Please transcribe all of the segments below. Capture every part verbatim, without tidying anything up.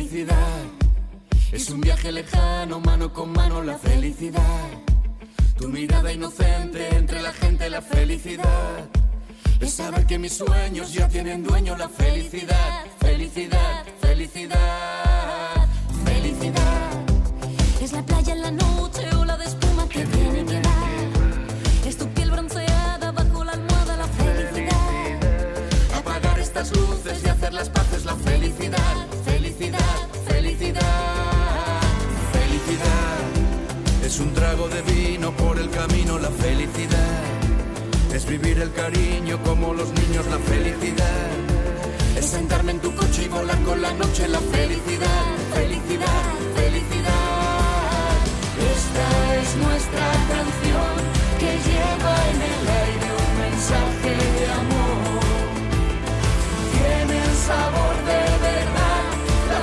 felicidad es un viaje lejano, mano con mano la felicidad. Tu mirada inocente entre la gente la felicidad. Es saber que mis sueños ya tienen dueño la felicidad. Felicidad, felicidad, felicidad. Es la playa en la noche o la de espuma que viene y va. Es tu piel bronceada bajo la almohada la felicidad. Apagar estas luces y hacer las paces la felicidad. Felicidad, felicidad, felicidad. Es un trago de vino por el camino la felicidad. Es vivir el cariño como los niños la felicidad. Es sentarme en tu coche y volar con la noche la felicidad. Felicidad, felicidad. Esta es nuestra canción que lleva en el aire un mensaje de amor. Tiene el sabor de verdad la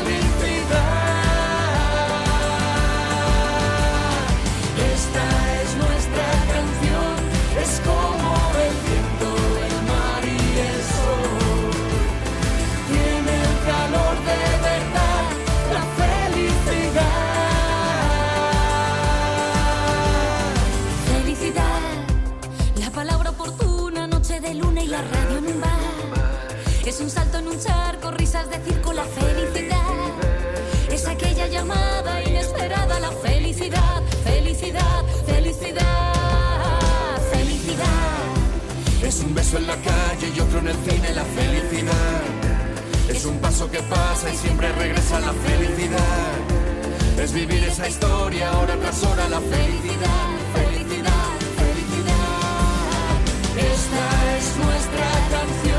felicidad. Esta es nuestra canción, es como el viento, el mar y el sol. Tiene el calor de verdad la felicidad. Felicidad, la palabra oportuna, noche de luna y la radio en un bar. Es un salto en un charco, risas de circo, la felicidad. Es aquella llamada inesperada, la felicidad. Felicidad, felicidad, felicidad. Es un beso en la calle y otro en el cine la felicidad. Es un paso que pasa y siempre regresa la felicidad. Es vivir esa historia hora tras hora la felicidad. Felicidad, felicidad. Esta es nuestra canción.